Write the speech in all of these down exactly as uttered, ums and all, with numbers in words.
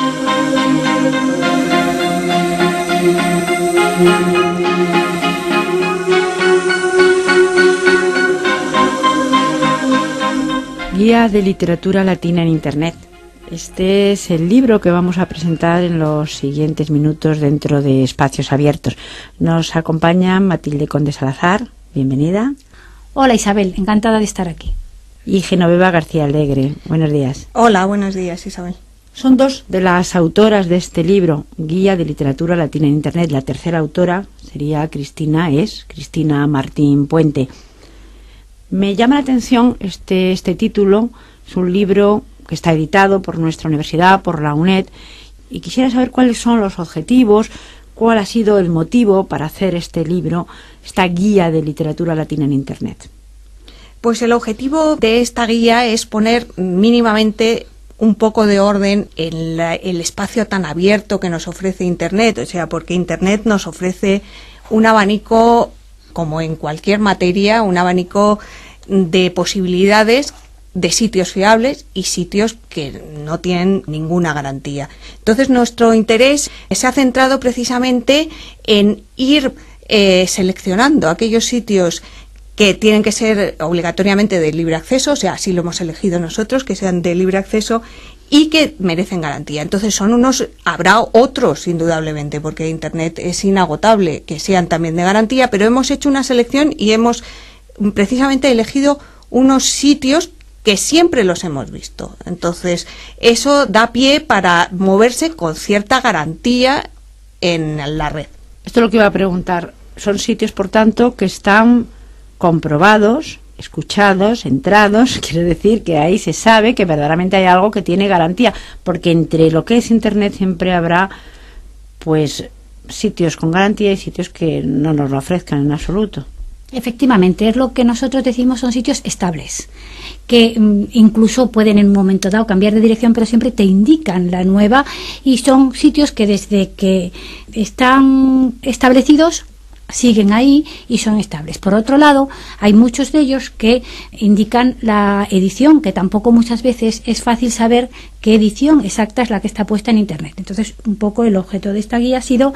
Guía de literatura latina en Internet. Este es el libro que vamos a presentar en los siguientes minutos dentro de Espacios Abiertos. Nos acompaña Matilde Conde Salazar. Bienvenida. Hola Isabel, encantada de estar aquí. Y Genoveva García Alegre. Buenos días. Hola, buenos días Isabel. Son dos de las autoras de este libro, Guía de literatura latina en Internet. La tercera autora sería Cristina, es Cristina Martín Puente. Me llama la atención este, este título. Es un libro que está editado por nuestra universidad, por la UNED, y quisiera saber cuáles son los objetivos, cuál ha sido el motivo para hacer este libro, esta guía de literatura latina en Internet. Pues el objetivo de esta guía es poner mínimamente un poco de orden en la, el espacio tan abierto que nos ofrece Internet, o sea, porque Internet nos ofrece un abanico, como en cualquier materia, un abanico de posibilidades, de sitios fiables y sitios que no tienen ninguna garantía. Entonces, nuestro interés se ha centrado precisamente en ir eh, seleccionando aquellos sitios que tienen que ser obligatoriamente de libre acceso, o sea, así lo hemos elegido nosotros, que sean de libre acceso y que merecen garantía. Entonces son unos, habrá otros indudablemente, porque Internet es inagotable, que sean también de garantía, pero hemos hecho una selección y hemos precisamente elegido unos sitios que siempre los hemos visto. Entonces eso da pie para moverse con cierta garantía en la red. Esto es lo que iba a preguntar. Son sitios, por tanto, que están comprobados, escuchados, entrados, quiero decir que ahí se sabe que verdaderamente hay algo que tiene garantía, porque entre lo que es Internet siempre habrá pues sitios con garantía y sitios que no nos lo ofrezcan en absoluto. Efectivamente, es lo que nosotros decimos, son sitios estables, que mm, incluso pueden en un momento dado cambiar de dirección, pero siempre te indican la nueva, y son sitios que desde que están establecidos siguen ahí y son estables. Por otro lado, hay muchos de ellos que indican la edición, que tampoco muchas veces es fácil saber qué edición exacta es la que está puesta en Internet. Entonces, un poco el objeto de esta guía ha sido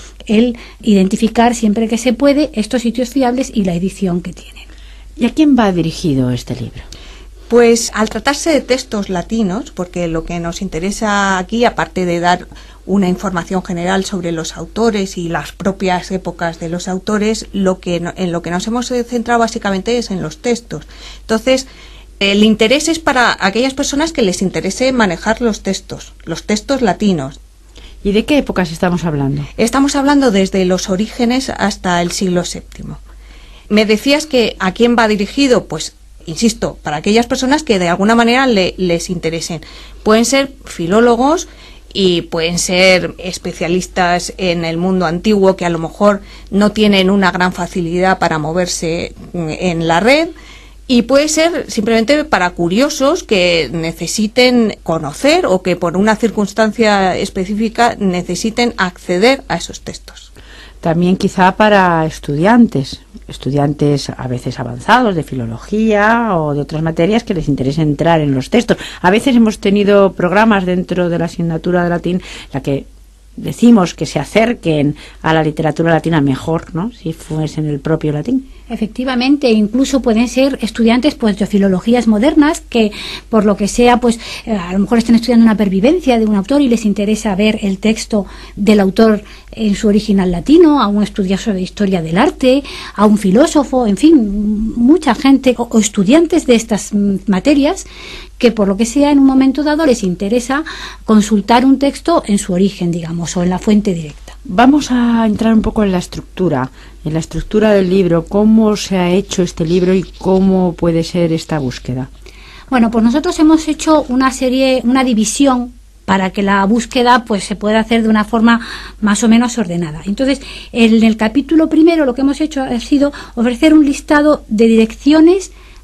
el identificar siempre que se puede estos sitios fiables y la edición que tienen. ¿Y a quién va dirigido este libro? Pues al tratarse de textos latinos, porque lo que nos interesa aquí, aparte de dar una información general sobre los autores y las propias épocas de los autores, lo que no, en lo que nos hemos centrado básicamente es en los textos. Entonces, el interés es para aquellas personas que les interese manejar los textos, los textos latinos. ¿Y de qué épocas estamos hablando? Estamos hablando desde los orígenes hasta el siglo séptimo. Me decías que ¿a quién va dirigido? Pues, insisto, para aquellas personas que de alguna manera le, les interesen. Pueden ser filólogos y pueden ser especialistas en el mundo antiguo que a lo mejor no tienen una gran facilidad para moverse en la red, y puede ser simplemente para curiosos que necesiten conocer o que por una circunstancia específica necesiten acceder a esos textos. También quizá para estudiantes, estudiantes a veces avanzados de filología o de otras materias que les interese entrar en los textos. A veces hemos tenido programas dentro de la asignatura de latín, la que decimos que se acerquen a la literatura latina mejor, ¿no?, si fuese en el propio latín. Efectivamente, incluso pueden ser estudiantes pues de filologías modernas que por lo que sea pues eh, a lo mejor están estudiando una pervivencia de un autor y les interesa ver el texto del autor en su original latino, a un estudioso de historia del arte, a un filósofo, en fin, mucha gente o, o estudiantes de estas mm, materias que por lo que sea en un momento dado les interesa consultar un texto en su origen, digamos, o en la fuente directa. Vamos a entrar un poco en la estructura, en la estructura del libro, cómo se ha hecho este libro y cómo puede ser esta búsqueda. Bueno, pues nosotros hemos hecho una serie, una división para que la búsqueda pues se pueda hacer de una forma más o menos ordenada. Entonces, en el capítulo primero lo que hemos hecho ha sido ofrecer un listado de direcciones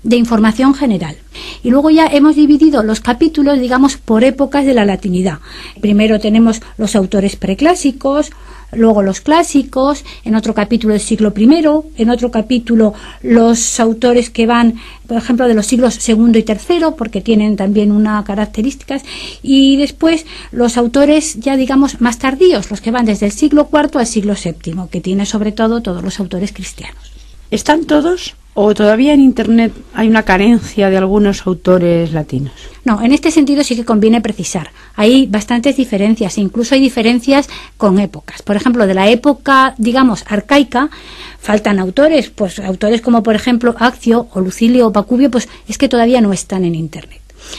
de información general. Y luego ya hemos dividido los capítulos, digamos, por épocas de la latinidad. Primero tenemos los autores preclásicos, luego los clásicos, en otro capítulo el siglo primero, en otro capítulo los autores que van, por ejemplo, de los siglos segundo y tercero, porque tienen también unas características, y después los autores ya digamos más tardíos, los que van desde el siglo cuarto al siglo séptimo, que tiene sobre todo todos los autores cristianos. ¿Están todos o todavía en Internet hay una carencia de algunos autores latinos? No, en este sentido sí que conviene precisar. Hay bastantes diferencias, incluso hay diferencias con épocas. Por ejemplo, de la época, digamos, arcaica, faltan autores, pues autores como por ejemplo Accio o Lucilio o Pacubio, pues es que todavía no están en Internet.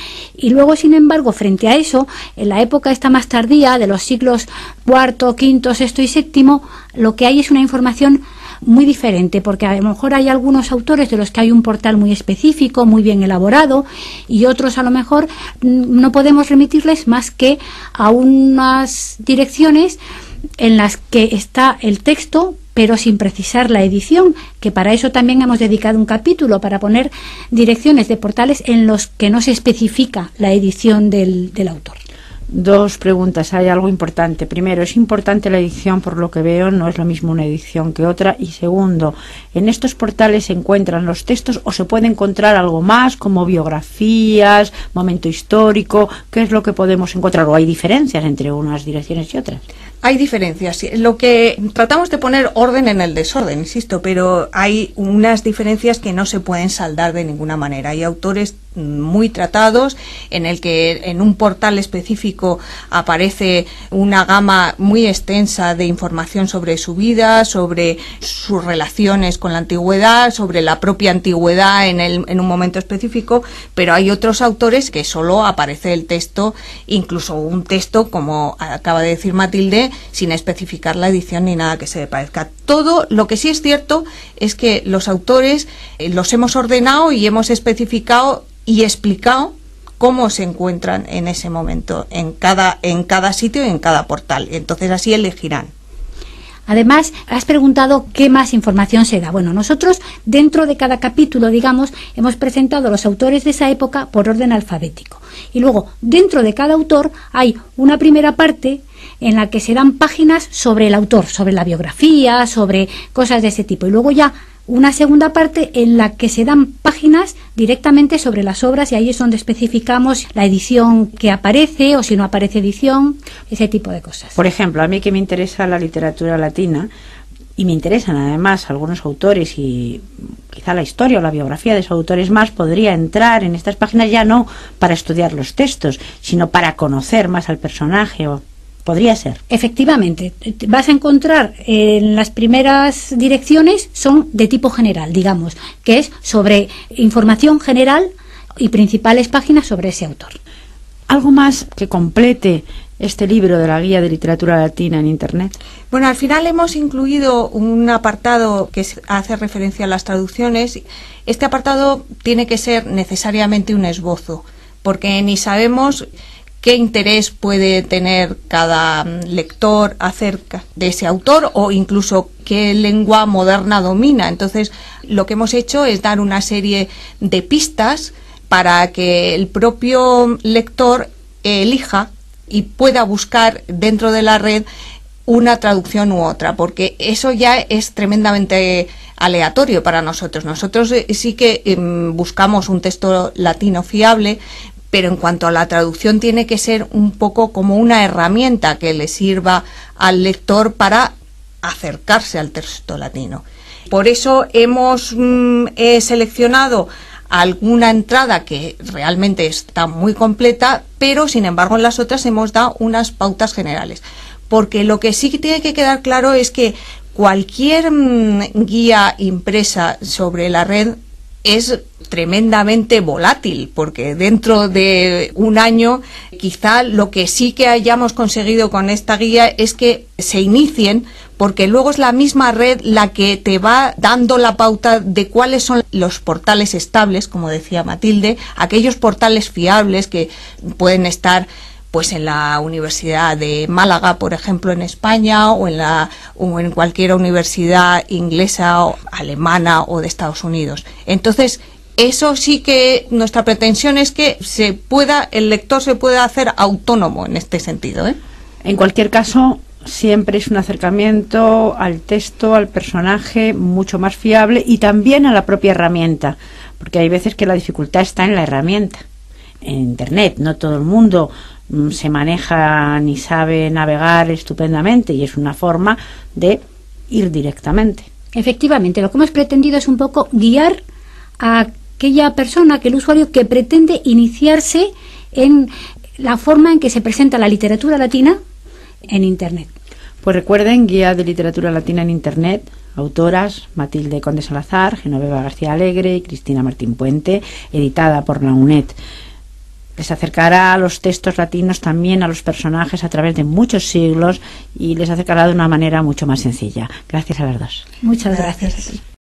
Y luego, sin embargo, frente a eso, en la época esta más tardía, de los siglos cuarto, quinto, sexto y séptimo, lo que hay es una información muy diferente, porque a lo mejor hay algunos autores de los que hay un portal muy específico, muy bien elaborado, y otros a lo mejor no podemos remitirles más que a unas direcciones en las que está el texto, pero sin precisar la edición, que para eso también hemos dedicado un capítulo, para poner direcciones de portales en los que no se especifica la edición del, del autor. Dos preguntas, hay algo importante. Primero, ¿es importante la edición? Por lo que veo, no es lo mismo una edición que otra. Y segundo, ¿en estos portales se encuentran los textos o se puede encontrar algo más, como biografías, momento histórico? ¿Qué es lo que podemos encontrar? ¿O hay diferencias entre unas direcciones y otras? Hay diferencias. Lo que tratamos de poner orden en el desorden, insisto, pero hay unas diferencias que no se pueden saldar de ninguna manera. Hay autores muy tratados en el que en un portal específico aparece una gama muy extensa de información sobre su vida, sobre sus relaciones con la antigüedad, sobre la propia antigüedad en, el, en un momento específico, pero hay otros autores que solo aparece el texto, incluso un texto, como acaba de decir Matilde, sin especificar la edición ni nada que se le parezca. Todo lo que sí es cierto es que los autores eh, los hemos ordenado y hemos especificado y explicado cómo se encuentran en ese momento en cada, en cada sitio y en cada portal. Entonces así elegirán. Además, has preguntado qué más información se da. Bueno, nosotros dentro de cada capítulo, digamos, hemos presentado los autores de esa época por orden alfabético. Y luego, dentro de cada autor hay una primera parte en la que se dan páginas sobre el autor, sobre la biografía, sobre cosas de ese tipo. Y luego ya una segunda parte en la que se dan páginas directamente sobre las obras, y ahí es donde especificamos la edición que aparece o si no aparece edición, ese tipo de cosas. Por ejemplo, a mí que me interesa la literatura latina y me interesan además algunos autores y quizá la historia o la biografía de esos autores más, podría entrar en estas páginas ya no para estudiar los textos, sino para conocer más al personaje o... Podría ser. Efectivamente, vas a encontrar en las primeras direcciones son de tipo general, digamos, que es sobre información general y principales páginas sobre ese autor. ¿Algo más que complete este libro de la Guía de Literatura Latina en Internet? Bueno, al final hemos incluido un apartado que hace referencia a las traducciones. Este apartado tiene que ser necesariamente un esbozo, porque ni sabemos qué interés puede tener cada lector acerca de ese autor o incluso qué lengua moderna domina. Entonces, lo que hemos hecho es dar una serie de pistas para que el propio lector elija y pueda buscar dentro de la red una traducción u otra, porque eso ya es tremendamente aleatorio para nosotros. Nosotros sí que eh, buscamos un texto latino fiable, pero en cuanto a la traducción tiene que ser un poco como una herramienta que le sirva al lector para acercarse al texto latino. Por eso hemos mm, he seleccionado alguna entrada que realmente está muy completa, pero sin embargo en las otras hemos dado unas pautas generales. Porque lo que sí que tiene que quedar claro es que cualquier mm, guía impresa sobre la red es tremendamente volátil, porque dentro de un año quizá lo que sí que hayamos conseguido con esta guía es que se inicien, porque luego es la misma red la que te va dando la pauta de cuáles son los portales estables, como decía Matilde, aquellos portales fiables que pueden estar pues en la Universidad de Málaga, por ejemplo, en España, o en la o en cualquier universidad inglesa o alemana o de Estados Unidos. Entonces, eso sí que nuestra pretensión es que se pueda, el lector se pueda hacer autónomo en este sentido, ¿eh? En cualquier caso, siempre es un acercamiento al texto, al personaje, mucho más fiable, y también a la propia herramienta, porque hay veces que la dificultad está en la herramienta. En Internet no todo el mundo mm, se maneja ni sabe navegar estupendamente, y es una forma de ir directamente. Efectivamente, lo que hemos pretendido es un poco guiar a aquella persona, aquel usuario que pretende iniciarse en la forma en que se presenta la literatura latina en Internet. Pues recuerden, Guía de Literatura Latina en Internet, autoras Matilde Conde Salazar, Genoveva García Alegre y Cristina Martín Puente, editada por la UNED. Les acercará a los textos latinos, también a los personajes, a través de muchos siglos, y les acercará de una manera mucho más sencilla. Gracias a las dos. Muchas gracias. Gracias.